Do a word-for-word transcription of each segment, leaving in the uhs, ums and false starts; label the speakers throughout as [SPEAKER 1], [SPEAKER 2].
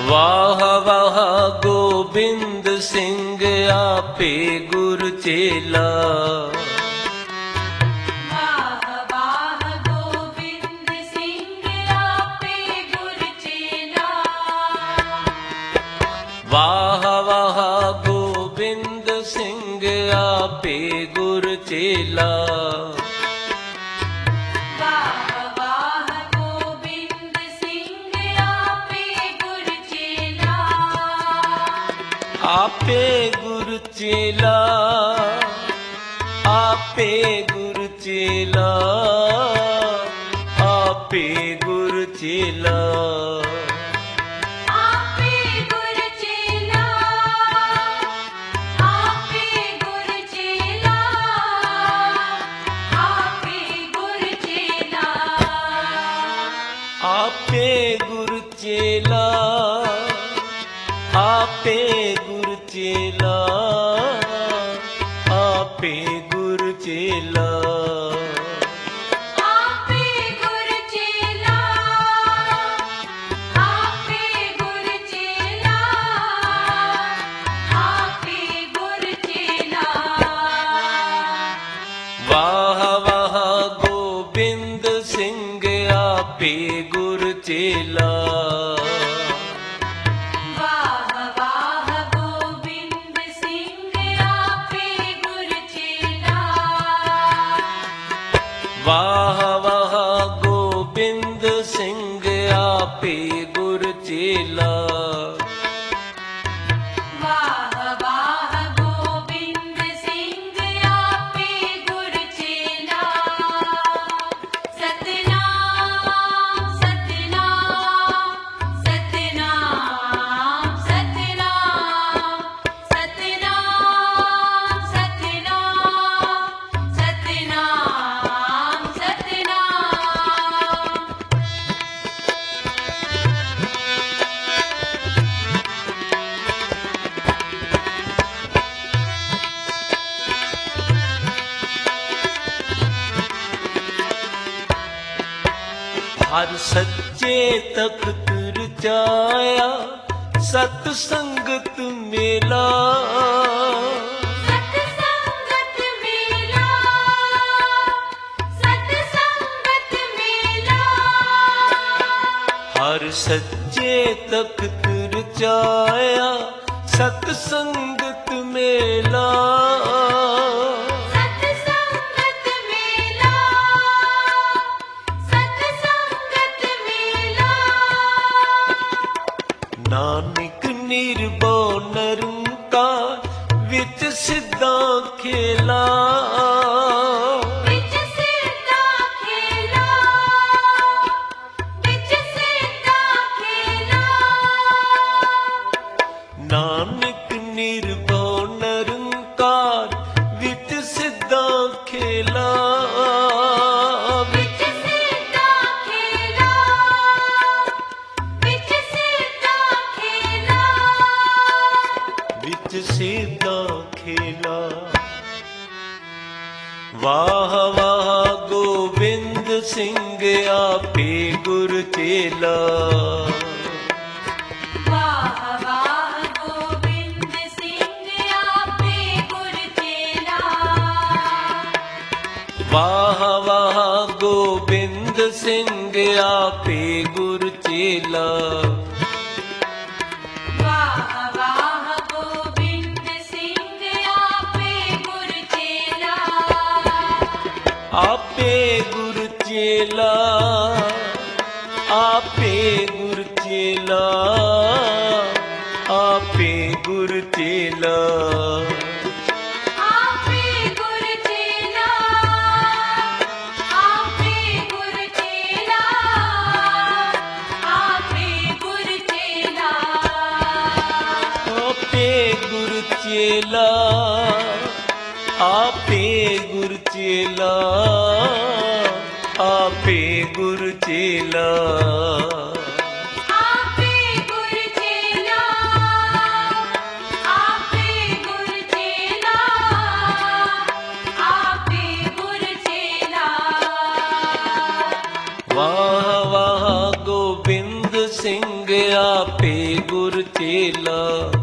[SPEAKER 1] ਵਾਹ ਵਾਹ ਗੋਬਿੰਦ ਸਿੰਘ ਆਪੇ ਗੁਰ ਚੇਲਾ।
[SPEAKER 2] ਵਾਹ ਵਾਹ ਗੋਬਿੰਦ ਸਿੰਘ ਆਪੇ ਗੁਰ ਚੇਲਾ।
[SPEAKER 1] ਵਾਹ ਵਾਹ ਗੋਬਿੰਦ ਸਿੰਘ ਆਪੇ ਗੁਰ ਚੇਲਾ। ਆਪੇ ਗੁਰ ਚੇਲਾ, ਆਪੇ ਗੁਰ ਚੇਲਾ, ਆਪੇ ਗੁਰ ਚੇਲਾ।
[SPEAKER 2] ਆਪੇ ਗੁਰ ਚੇਲਾ, ਆਪੇ ਗੁਰ ਚੇਲਾ, ਆਪੇ ਗੁਰ ਚੇਲਾ।
[SPEAKER 1] ਆਪੇ ਗੁਰ ਚੇਲਾ, ਆਪੇ ਗੁਰ ਚੇਲਾ, ਆਪੇ ਗੁਰ ਚੇਲਾ।
[SPEAKER 2] ਆਪੇ ਗੁਰ ਚੇਲਾ, ਆਪੇ ਗੁਰ ਚੇਲਾ, ਆਪੇ ਗੁਰ ਚੇਲਾ।
[SPEAKER 1] ਵਾਹ ਵਾਹ ਗੋਬਿੰਦ ਸਿੰਘ ਆਪੇ ਗੁਰ ਚੇਲਾ। ਵਾਹ ਵਾਹ ਗੋਬਿੰਦ ਸਿੰਘ ਆਪੇ ਗੁਰ ਚੇਲਾ।
[SPEAKER 2] ਵਾਹ ਵਾਹ ਗੋਬਿੰਦ ਸਿੰਘ ਆਪੇ ਗੁਰ ਚੇਲਾ। ਸਤਿਨਾਮ ਸਤਿਨਾਮ ਸਤਿਨਾਮ ਸਤਿਨਾਮ ਸਤਿਨਾਮ ਸਤਿਨਾਮ ਸਤਿਨਾਮ ਸਤਿਨਾਮ।
[SPEAKER 1] ਹਰ ਸੱਚੇ ਤਖਤ ਰਚਾਇਆ ਸਤ ਸੰਗਤ ਮੇਲਾ।
[SPEAKER 2] ਸਤ ਸੰਗਤ ਮੇਲਾ, ਸਤ ਸੰਗਤ ਮੇਲਾ।
[SPEAKER 1] ਹਰ ਸੱਚੇ ਤਖਤ ਰਚਾਇਆ ਸਤ ਸੰਗਤ ਮੇਲਾ।
[SPEAKER 2] ਸਤ ਸੰਗਤ ਮੇਲਾ, ਸਤ ਸੰਗਤ ਮੇਲਾ।
[SPEAKER 1] ਨਾਨਕ ਨਿਰਭਉ ਨਿਰੰਕਾਰ ਵਿੱਚ ਸਿੱਧਾ ਖੇਲਾ।
[SPEAKER 2] ਵਿੱਚ ਸਿੱਧਾ ਖੇਲਾ, ਵਿੱਚ ਸਿੱਧਾ ਖੇਲਾ।
[SPEAKER 1] ਨਾਨਕ ਨਿਰਭਉ ਨਿਰੰਕਾਰ ਵਿੱਚ ਸਿੱਧਾ ਖੇਲਾ।
[SPEAKER 2] ਵਿੱਚ ਸਿੱਧਾ ਖੇਲਾ, ਵਿੱਚ ਸਿੱਧਾ ਖੇਲਾ।
[SPEAKER 1] ਵਿੱਚ ਸਿੱਧਾ ਖੇਲਾ। ਵਾਹ ਵਾਹ ਗੋਬਿੰਦ ਸਿੰਘ ਆਪੇ ਗੁਰ ਚੇਲਾ।
[SPEAKER 2] ਵਾਹ ਵਾਹ ਗੋਬਿੰਦ ਸਿੰਘ ਆਪੇ ਗੁਰ ਚੇਲਾ।
[SPEAKER 1] ਵਾਹ ਵਾਹ ਗੋਬਿੰਦ ਸਿੰਘ ਆਪੇ ਗੁਰ ਚੇਲਾ।
[SPEAKER 2] ਵਾਹ ਵਾਹ ਗੋਬਿੰਦ ਸਿੰਘ ਆਪੇ ਗੁਰ ਚੇਲਾ।
[SPEAKER 1] ਆਪੇ ਗੁਰ ਚੇਲਾ, ਆਪੇ ਗੁਰ ਚੇਲਾ, ਆਪੇ ਗੁਰ ਚੇਲਾ।
[SPEAKER 2] ਆਪੇ ਗੁਰ ਚੇਲਾ, ਆਪੇ ਗੁਰ ਚੇਲਾ, ਆਪੇ ਗੁਰ ਚੇਲਾ।
[SPEAKER 1] ਆਪੇ ਗੁਰ ਚੇਲਾ, ਆਪੇ ਗੁਰ ਚੇਲਾ, ਆਪੇ ਗੁਰ ਚੇਲਾ।
[SPEAKER 2] ਆਪੇ ਗੁਰ ਚੇਲਾ, ਆਪੇ ਗੁਰ ਚੇਲਾ, ਆਪੇ ਗੁਰ ਚੇਲਾ।
[SPEAKER 1] ਵਾਹ ਵਾਹ ਗੋਬਿੰਦ ਸਿੰਘ ਆਪੇ गुर चेला।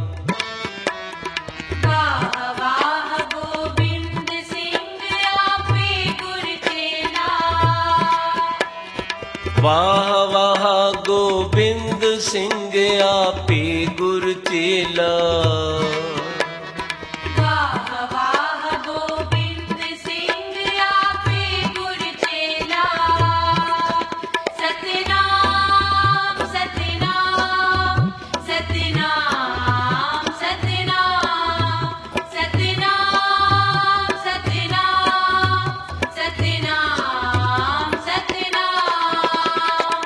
[SPEAKER 2] वाह वाह गोविंद सिंह आपे गुर चेला।
[SPEAKER 1] वाह वाह गोबिंद सिंह आपे गुर चेला।
[SPEAKER 2] वाह वाह गोविंद सिंह आपे गुर चेला। सतनाम सतनाम सतनाम सतनाम सतनाम सतनाम सतनाम सतनाम।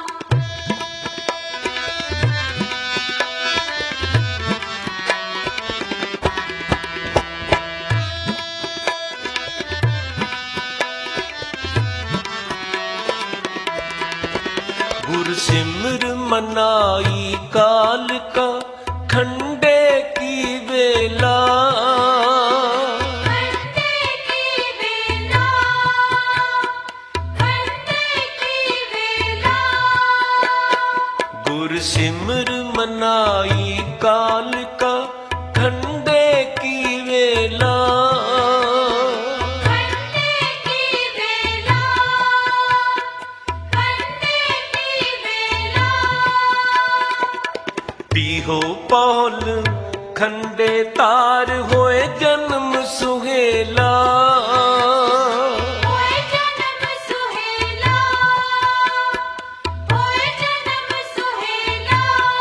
[SPEAKER 1] गुर सिमर मनाई काल का खंडे की बेला।
[SPEAKER 2] खंडे की बेला खंडे की बेला।
[SPEAKER 1] गुर सिमर मनाई काल का खंडे की बेला।
[SPEAKER 2] खंडे की बेला खंडे की बेला।
[SPEAKER 1] पीहो पौल खंडे तार होए जन्म सुहेला।
[SPEAKER 2] होए जन्म सुहेला होए जन्म सुहेला।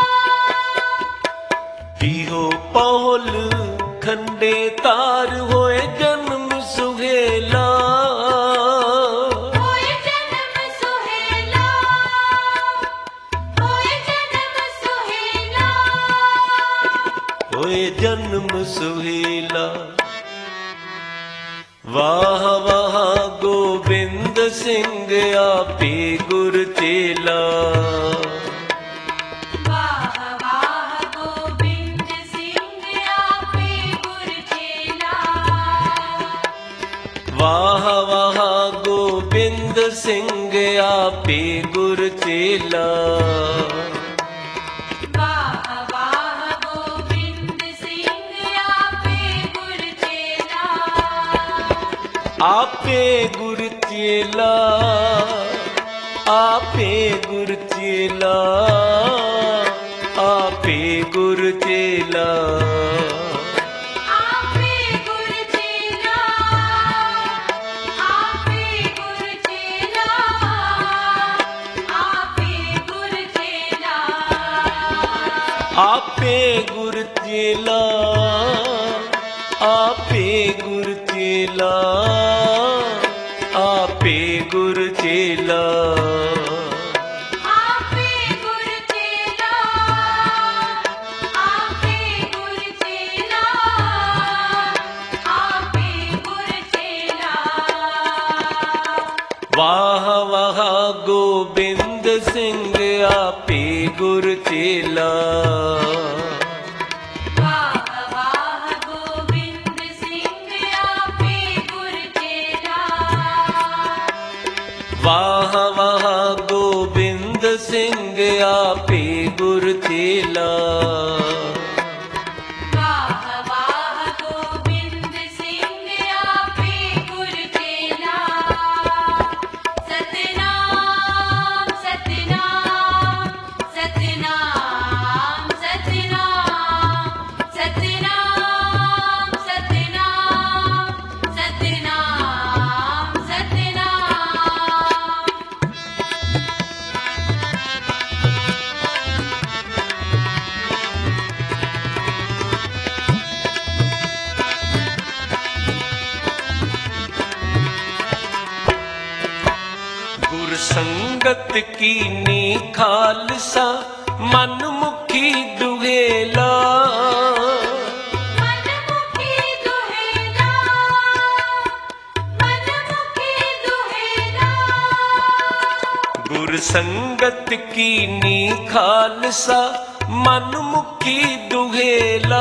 [SPEAKER 1] पीहो पौल खंडे तार होए जन्म सुहेला।
[SPEAKER 2] होए जन्म सुहेला होए जन्म सुहेला।
[SPEAKER 1] होए जन्म सुहेला। वाह वाह गोबिंद सिंह आपे गुर चेला।
[SPEAKER 2] वाह वाह गोविंद सिंह आपे गुर चेला।
[SPEAKER 1] वाह वाह गोबिंद सिंह आपे गुर चेला।
[SPEAKER 2] वाह वाह गोविंद सिंह आपे गुर चेला।
[SPEAKER 1] आपे गुर चेला। आपे गुर चेला। आपे गुर चेला।
[SPEAKER 2] आपे गुर चेला आपे गुर चेला। आपे गुर चेला।
[SPEAKER 1] आपे गुर चेला। आपे गुर चेला। आपे गुर चेला।
[SPEAKER 2] आपे गुर चेला आपे गुर चेला। आपे गुर चेला।
[SPEAKER 1] वाह वाह गोबिंद सिंह आपे गुर चेला।
[SPEAKER 2] वाह वाह गोविंद सिंह आपे गुर चेला।
[SPEAKER 1] वाह वाह गोबिंद सिंह आपे गुर चेला।
[SPEAKER 2] वाह वाह गोविंद सिंह आपे गुर चेला। सतनाम सतनाम सतनाम सतनाम सतनाम सतनाम सतनाम सतनाम।
[SPEAKER 1] गुर संगत की नी खालसा मन मुखी दुहेला।
[SPEAKER 2] मनमुखी दुहेला मनमुखी दुहेला।
[SPEAKER 1] गुर संगत की नी खालसा मन मुखी दुहेला।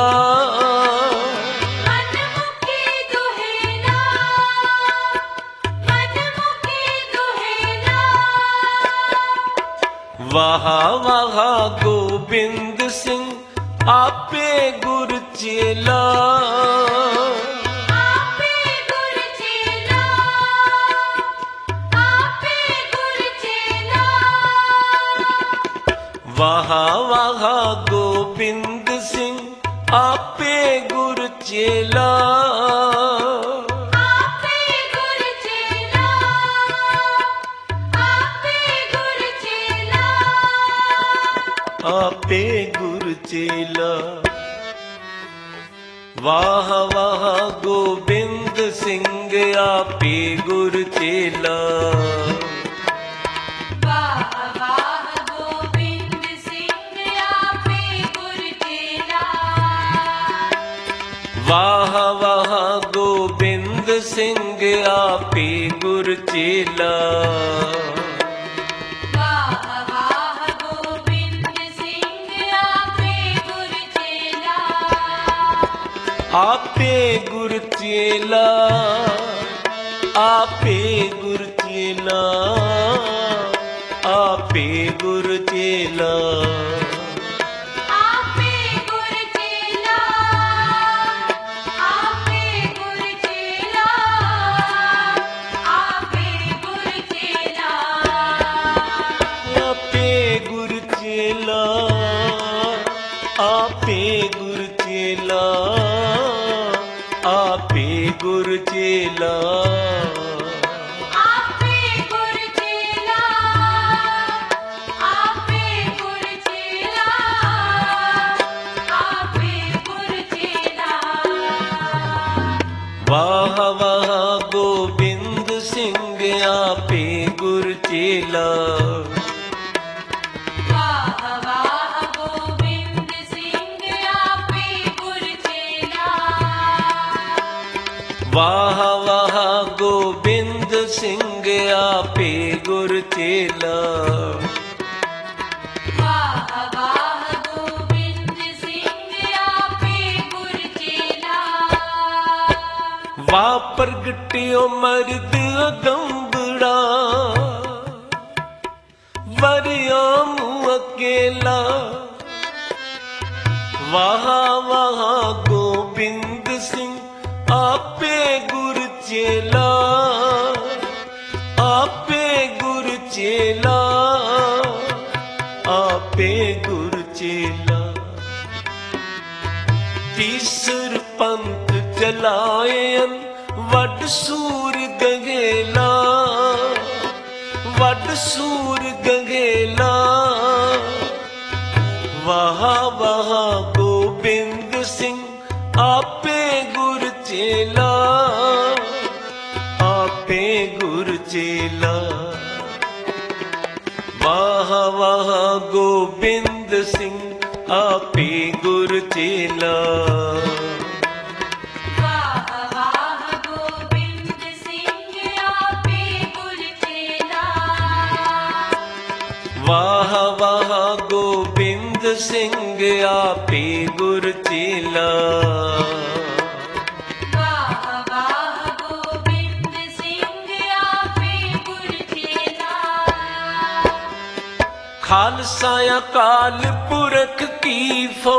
[SPEAKER 2] मनमुखी दुहेला मनमुखी दुहेला।
[SPEAKER 1] वाह वाह गोबिंद सिंह आपे गुर चेला
[SPEAKER 2] आपे गुर चेला आपे गुर चेला
[SPEAKER 1] वाहा वाहा गोबिंद सिंह आपे गुर चेला
[SPEAKER 2] आपे गुर चेला आपे गुर चेला
[SPEAKER 1] आपे गुर चेला वाह वाह गोबिंद सिंह आपे गुर चेला
[SPEAKER 2] वाह वाह गोबिंद सिंह आपे गुर चेला
[SPEAKER 1] वाह वाह गोबिंद सिंह आपे गुर चेला
[SPEAKER 2] वाह वाह गोबिंद सिंह आपे गुर चेला
[SPEAKER 1] आपे गुर चेला आपे गुर चेला आपे गुर चेला
[SPEAKER 2] आपे गुर चेला आपे गुर चेला आपे गुर चेला
[SPEAKER 1] आपे गुर चेला आपे गुर चेला आपे गुर चेला
[SPEAKER 2] आपे गुर चेला आपे गुर चेला आपे गुर चेला
[SPEAKER 1] वाह वाह गोबिंद सिंह आपे गुर चेला
[SPEAKER 2] वाह वाह गोबिंद सिंह आपे गुर चेला
[SPEAKER 1] वाह वाह गोबिंद सिंह आपे गुर चेला
[SPEAKER 2] वाह वाह गोबिंद सिंह आपे गुर चेला
[SPEAKER 1] वाह प्रगटियो मर्द अगंबड़ा वरिया मुँह अकेला वाह वाह गोबिंद सिंह आपे गुर चेला आपे गुर चेला आपे गुर चेला तीसर पंथ चलायन वड सूर गंगेला वड सूर गंगेला वाह वाह गोबिंद सिंह आपे गुर चेला आपे गुर चेला वाह वाह गोबिंद सिंह आपे गुर चेला
[SPEAKER 2] वाह वाह गोबिंद सिंह आपे गुर चेला
[SPEAKER 1] वाह वाह गोबिंद सिंह आपे गुर चेला
[SPEAKER 2] वाह वाह गोबिंद सिंह आपे गुर चेला
[SPEAKER 1] खालसा अकाल पुरख की फो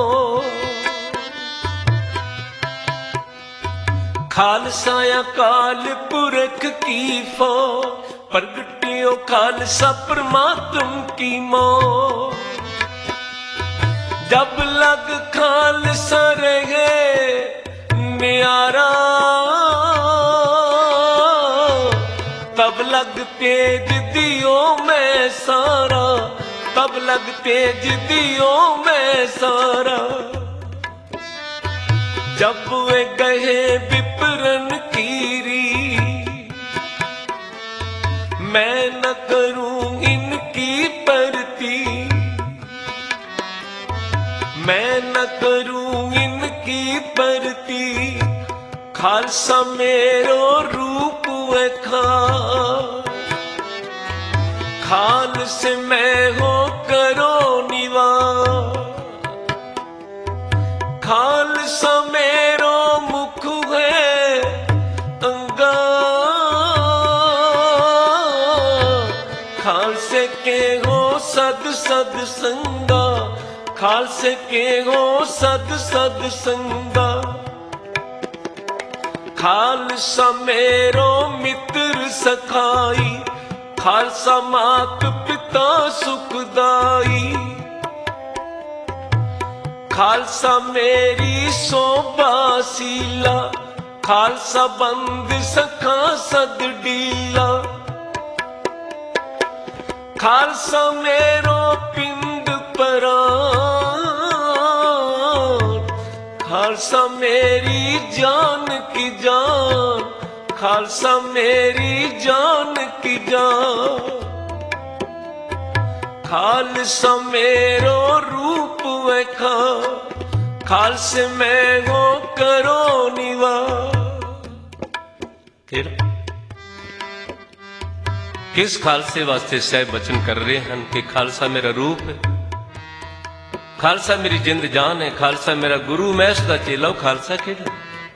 [SPEAKER 1] खालसा अकाल पुरख की फो प्रगटियो खालसा परमात्म की मो जब लग खालसा रहे न्यारा तब लग तेज दियो मैं सारा तब लग तेज दियो मैं सारा जब वे गए विपरन कीरी मैं न करूं इनकी परती मैं न करूं इनकी परती खालसा मेरो रूप वे खा खाल से मैं हो करो निवा खालसा मेरो मुख है अंगा खालसे के हो सद सद संगा खालसे के हो सद सद संगा, खालसा मेरो मित्र सखाई, खालसा मात पिता सुखदाई, खालसा मेरी शोभा सीला, खालसा बंद सखा सद डीला, खालसा मेरो पिंड परान, खालसा मेरी जान की जान, खालसा मेरी जान की जान, खालसा मेरो रूप वखा, खालसे मैं हो करो निवार। फिर किस खालसे वास्ते साहब बचन कर रहे हैं कि खालसा मेरा रूप है, खालसा मेरी जिंद जान है, खालसा मेरा गुरु, मैं उसका चेला हूं। खालसा केड़ा?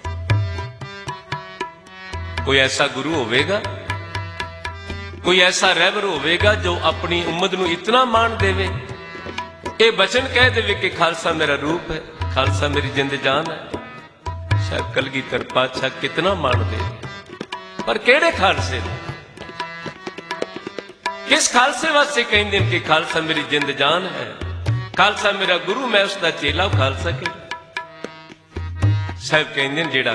[SPEAKER 1] कोई ऐसा गुरु होवेगा, कोई ऐसा रहबर होवेगा जो अपनी उम्मत नूं इतना मान देवे, ये बचन कह देवे कि खालसा मेरा रूप है, खालसा मेरी जिंद जान है। शायद कलगीधर पातशाह कितना मान दे, पर केड़े खालसे ने? किस खालसे वास्ते कहंदे कि खालसा मेरी जिंद जान है, खालसा मेरा गुरु, मैं उसका चेला हूं। खालसा के साहब कहंदे जेड़ा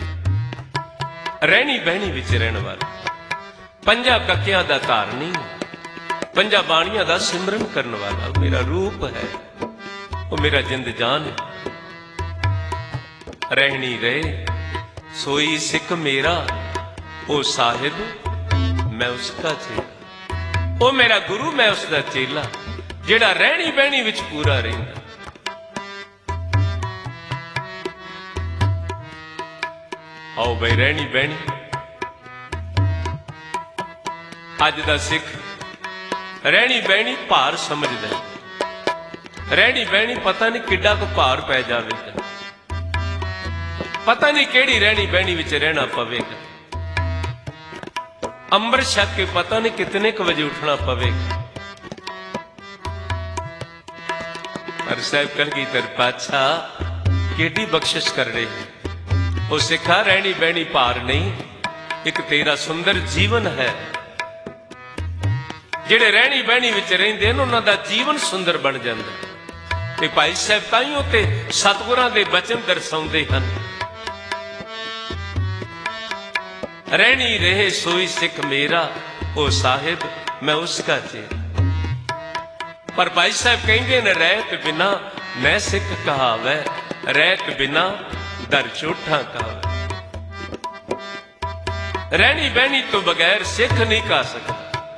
[SPEAKER 1] रहनी बहनी विच रहण वाला, पंजा कक्कियां दा धारनी, पंजा बाणियां दा सिमरन करन वाला मेरा रूप है, वो मेरा जिंद जान है। रहनी रहे सोई सिख मेरा, ओ साहिब मैं उसका चेला, ओ मेरा गुरु मैं उसका चेला, जेड़ा रहनी बहनी विच पूरा रहिंदा। आओ भाई रहनी बहनी, अज दा सिख रहनी बहनी भार समझदा है, रहनी बहनी पता नहीं किड्डा को भार पै जावेगा, पता नहीं केड़ी रहनी बहनी विच रहना पवेगा, अंबर छक के पता नहीं कितने क बजे उठना पवेगा। पर साहब कलगीधर पातशाह केडी बख्शिश कर रहे हैं, वो सिखा रहनी बहनी भार नहीं, एक तेरा सुंदर जीवन है। जेड़े रहनी बहनी विच रहिंदे ने उन्हां दा जीवन सुंदर बन जांदा। ते भाई साहब ताइयों ते सतगुरां दे बचन दर्शाउंदे हन, रहनी रहे सोई सिख मेरा, ओ साहिब मैं उसका चेला। पर भाई साहब कहेंगे न रहत बिना मैं सिख कहावै, रहत बिना दर चोठा कहावै। रहनी बहनी तो बगैर सिख नहीं कहा सकता।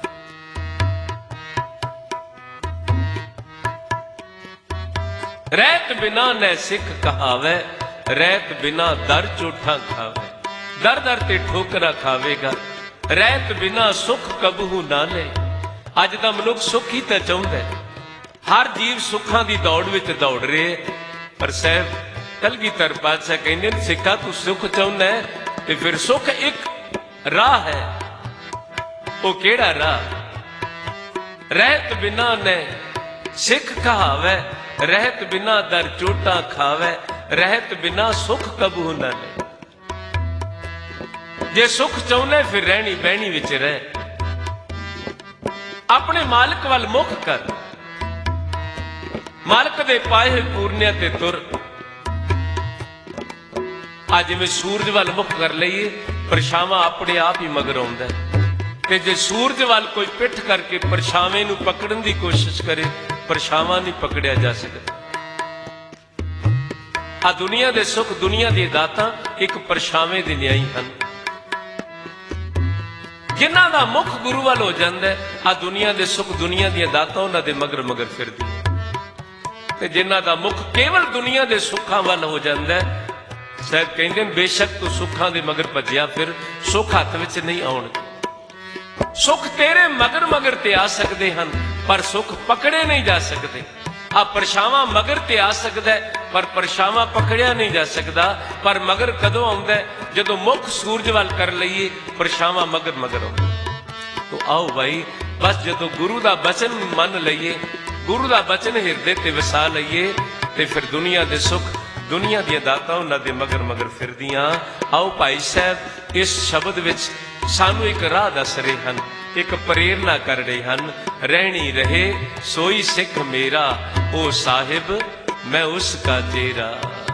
[SPEAKER 1] रहत बिना न सिख कहावै, रहत बिना दर चोठा खावे, दर दर ते ठोकरा खावेगा, रहत बिना सुख कबहू ना ले। अज दा मनुख सुख ही तो चाहुंदा है, हर जीव सुखां दी दौड़ विच दौड़ रहे, पर साहब कलगीधर पातशाह कहंदे ने सिखा तू सुख चाहुंदा है ते फिर सुख एक राह है, वो केड़ा राह? रहत बिना ने सिख कहावै, रहत बिना दर चोटा खावे, रहत बिना सुख कबहू ना ले। जे सुख चाहुंदे फिर रहनी बहनी विच रह, अपने मालिक वाल मुख कर, मालिक दे पाए पूरनिया ते तुर। अज जिवें सूरज वाल मुख कर लईए, परछावां अपने आप ही मगर आउंदा है, ते जे सूरज वाल कोई पिठ करके परछावें नूं पकड़न दी कोशिश करे, परछावां नहीं पकड़िया जा सकदा। आ दुनिया दे सुख, दुनिया दी दातां एक परछावें दे न्याई हन। जिन्हां दा मुख गुरु वाल हो जांदा है, आ दुनिया दे सुख, दुनिया दी दातां उन्हां दे मगर मगर फिरदी है। ते जिन्हां दा मुख केवल दुनिया दे सुखां वाल हो जांदा है, साहब कहंदे ने बेशक तू सुखां दे मगर भज्जिया फिर, सुख हत्थ विच नहीं आउणगे। सुख तेरे मगर मगर ते आ सकदे हन, पर सुख पकड़े नहीं जा सकदे। आ परछावां मगर ते आ सकदा है, पर परछावां पकड़िया नहीं जा सकदा। पर मगर कदों आउंदा है? जदों मुख सूरज वाल कर लईए, परछावां मगर मगर आउंदा। तो आओ भाई, बस जदों गुरु दा बचन मन लईए, गुरु दा बचन हिरदे ते वसा लईए ते फिर दुनिया दे सुख दुनिया दी दातां उन्हां दे मगर मगर फिरदियां। आओ भाई साहब इस शब्द विच सानू एक राह दस रहे हन, एक प्रेरणा कर रहे हन। रहनी रहे सोई सिख मेरा, ओ साहिब मैं उसका चेरा।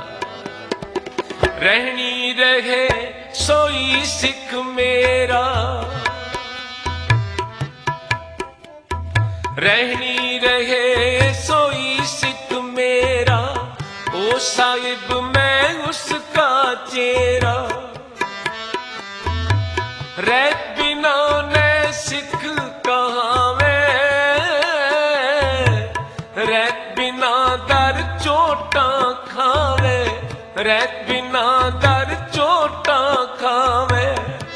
[SPEAKER 1] रहनी रहे सोई सिख मेरा, रहनी रहे सोई सिख मेरा, ओ साहिब मैं उसका चेरा। रह बिना ने सिख कहावे, रह बिना दर चोटा खावे, रह बिना दर चोटा खावे।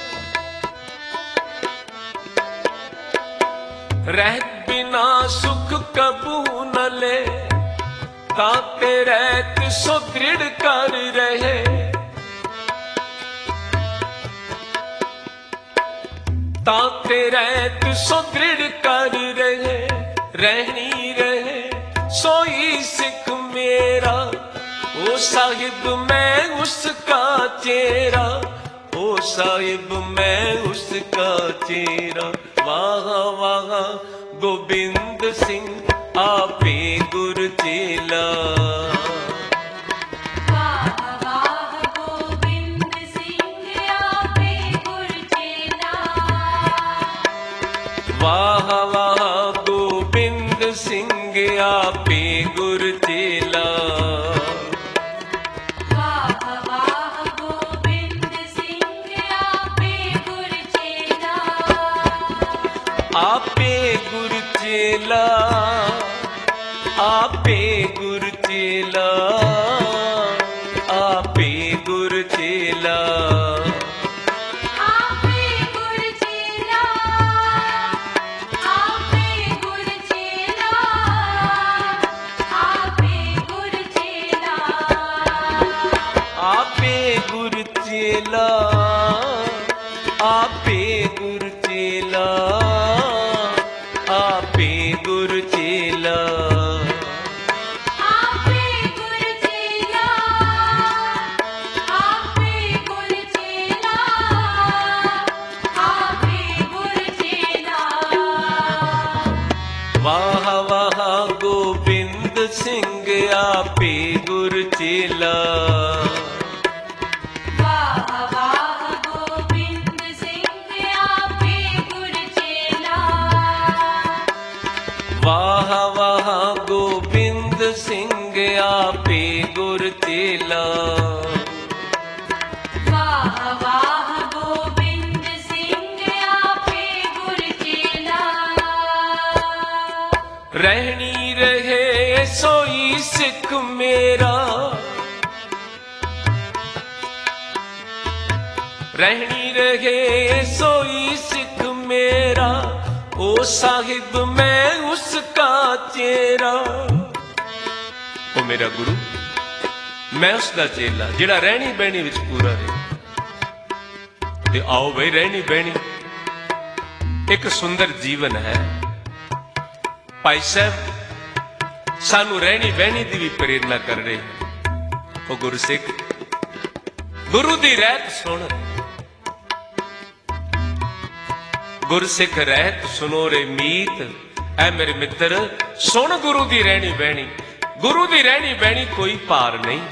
[SPEAKER 1] रह बिना सुख कबू न ले, ताते रहत सुदृढ़ कर रहे। ताते रहत सुदृढ़ कर रहे। रहनी रहे सोई सिख मेरा, ओ साहिब मैं उसका चेरा, ओ साहिब मैं उसका चेरा। वाह वाह गोबिंद सिंह आपे गुर चेला।
[SPEAKER 2] वाह वाह गोबिंद सिंह आपे गुर चेला।
[SPEAKER 1] वाह वाह गोबिंद सिंह आपे गुर चेला।
[SPEAKER 2] वाह वाह गोबिंद सिंह आपे गुर चेला।
[SPEAKER 1] आपे गुर चेला, आपे गुर चेला, आपे गुर चेला।
[SPEAKER 2] आपे गुर चेला, आपे गुर चेला, आपे गुर चेला।
[SPEAKER 1] आपे गुर चेला, आपे गुर चेला, आपे गुर चेला।
[SPEAKER 2] आपे गुर चेला, आपे गुर चेला, आपे गुर चेला।
[SPEAKER 1] वाह वाह गोबिंद सिंह आपे गुर चेला।
[SPEAKER 2] वाह वाह गोबिंद सिंह आपे गुर चेला।
[SPEAKER 1] वाह वाह गोबिंद सिंह आपे गुर चेला।
[SPEAKER 2] वाह वाह गोबिंद सिंह आपे गुर चेला।
[SPEAKER 1] रहनी रहे सोई सिख मेरा, रहनी रहे सोई सिख मेरा, ओ साहिब मैं उसका चेरा। ओ मेरा गुरु मैं उसका चेला जिहड़ा रहनी बहनी विच पूरा रहे। ते आओ बई रहनी बहनी एक सुंदर जीवन है। भाई साहब सानू रहनी बहनी की भी प्रेरणा कर रहे हैं। ओ गुरसिख गुरु दी रहत सुन, गुरसिख रहत सुनो रे मीत। ऐ मेरे मित्र सुन गुरु दी रहनी बहनी। गुरु दी रहनी बहनी कोई पार नहीं,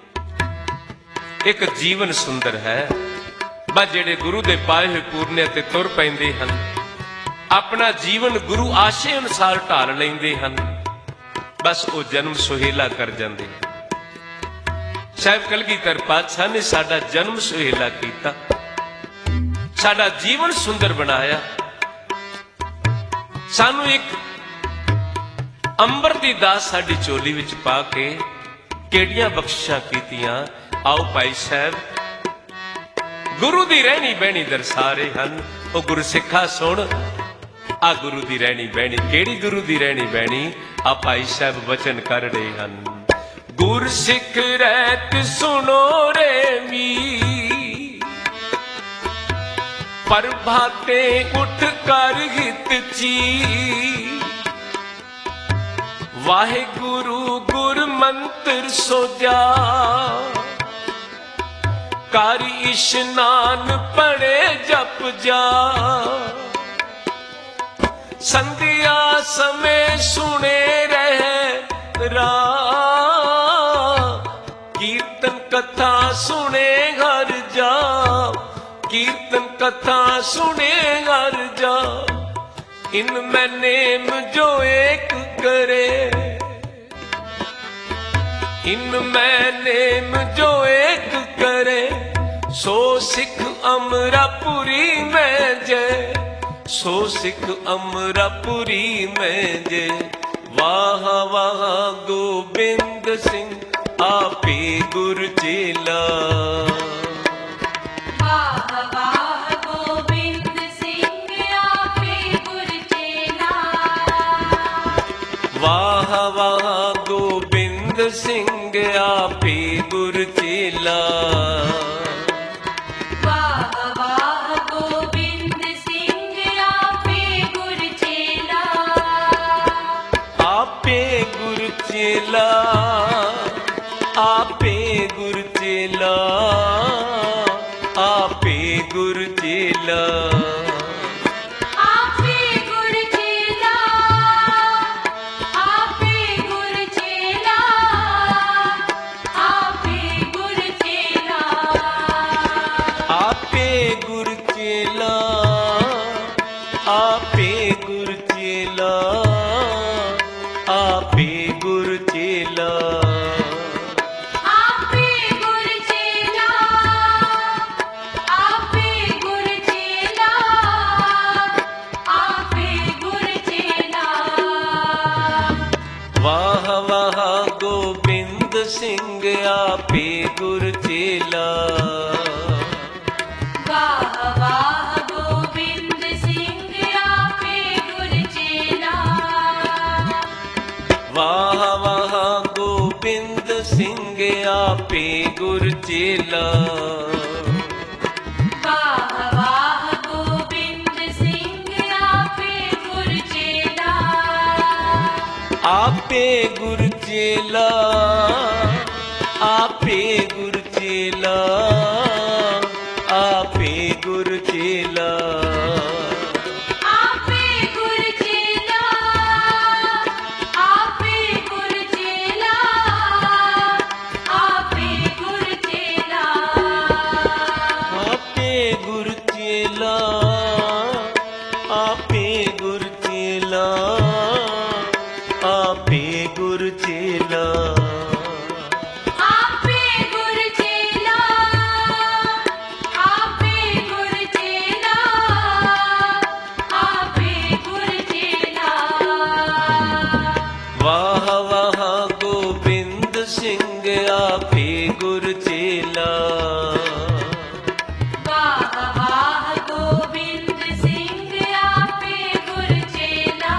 [SPEAKER 1] एक जीवन सुंदर है। बस जेड़े गुरु दे पाए हुए पूरने ते तुर पैंदे हन, अपना जीवन गुरु आशे अनुसार ढाल लेंदे हन, बस वो जन्म सुहेला कर जाते। साहिब कलगीधर पातशाह ने साडा जन्म सुहेला किया, साडा जीवन सुंदर बनाया। सानू एक अंबर दी दास साडी चोली विच पा के केड़ियां बख्शिशां कीतियां। आओ भाई साहब गुरु दी रहनी बहनी दरसा रहे हन। ओ गुरसिखा सुन आ गुरु दी रहनी बहनी। केड़ी गुरु दी रहनी बहनी? आ भाई साहब वचन कर रहे हन। गुरसिख रहत सुनो रे मी, प्रभाते उठ कर हित ची। ਵਾਹਿਗੁਰੂ ਗੁਰ ਮੰਤਰ ਸੋਜਾ, ਕਰ ਇਸ਼ਨਾਨ ਪੜੇ ਜਪ ਜਾ। ਸੰਧਿਆ ਸਮੇਂ ਸੁਣੇ ਰਹਿ ਰਾ, ਕੀਰਤਨ ਕਥਾ ਸੁਣੇ ਹਰ ਜਾ। ਕੀਰਤਨ ਕਥਾ ਸੁਣੇ ਹਰ ਜਾ, ਇਨ ਮੈਂ ਨੇਮ ਜੋ ਏਕ करे। इन मैं नेम जो एक करे, सो सिख अमरापुरी में जय। सो सिख अमरापुरी में जय। वाह वाह गोबिंद सिंह आपे गुर चेला।
[SPEAKER 2] वाह वाह गोबिंद सिंह आपे गुर चेला।
[SPEAKER 1] वाह वाह गोबिंद सिंह आपे गुर चेला।
[SPEAKER 2] वाह वाह गोबिंद सिंह आपे गुर चेला।
[SPEAKER 1] आपे गुर चेला, आपे गुर चेला, आपे गुर चेला। आपे गुर चेला, आपे गुर चेला।
[SPEAKER 2] आपे गुर चेला, आपे गुर चेला, आपे गुर चेला।
[SPEAKER 1] वाह वाह गोबिंद सिंह आपे गुर चेला।
[SPEAKER 2] वाह वाह गोबिंद सिंह आपे गुर चेला।
[SPEAKER 1] वाह वाह गोबिंद सिंह आपे गुर चेला।
[SPEAKER 2] वाह वाह गोबिंद सिंह आपे गुर चेला।
[SPEAKER 1] आपे गुर चेला, आपे गुर चेला, आपे गुर चेला।
[SPEAKER 2] आपे गुर चेला, आपे गुर चेला, आपे गुर चेला।
[SPEAKER 1] आपे गुर चेला, आपे गुर चेला, आपे गुर चेला।
[SPEAKER 2] आपे गुर चेला, आपे गुर चेला, आपे गुर चेला।
[SPEAKER 1] वाह वाह गोबिंद सिंह आपे गुर चेला।
[SPEAKER 2] वाह वाह गोबिंद सिंह आपे गुर चेला।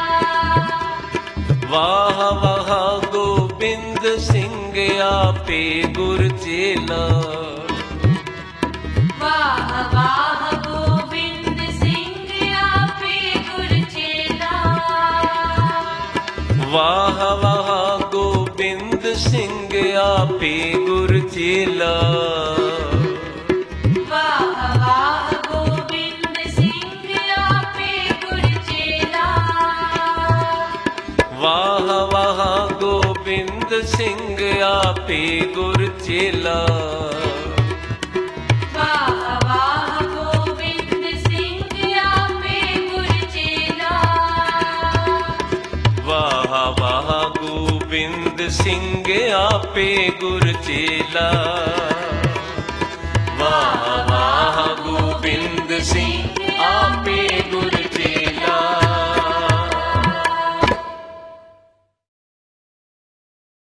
[SPEAKER 1] वाह वाह गोबिंद सिंह आपे गुर चेला।
[SPEAKER 2] वाह वाह गोबिंद सिंह आपे गुर चेला।
[SPEAKER 1] वाह वाह गोबिंद सिंह आपे गुर चेला।
[SPEAKER 2] वाह वाह गोबिंद सिंह आपे गुर चेला।
[SPEAKER 1] वाह वाह गोबिंद सिंह आपे गुर चेला।
[SPEAKER 2] वाह वाह गोबिंद सिंह आपे गुर चेला।
[SPEAKER 1] वाह वाह गोबिंद सिंह आपे गुर चेला। वाह वाह गोबिंद सिंह